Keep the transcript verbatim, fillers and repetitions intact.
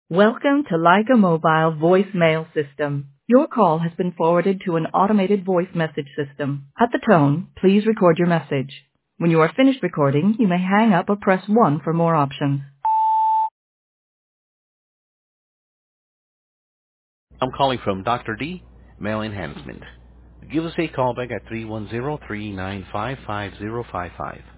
Welcome to Leica Mobile voicemail system. Your call has been forwarded to an automated voice message system. At the tone, please record your message. When you are finished recording, you may hang up or press one for more options. I'm calling from Doctor D, Mail Enhancement. Give us a call back at three one zero, three nine five, five zero five five.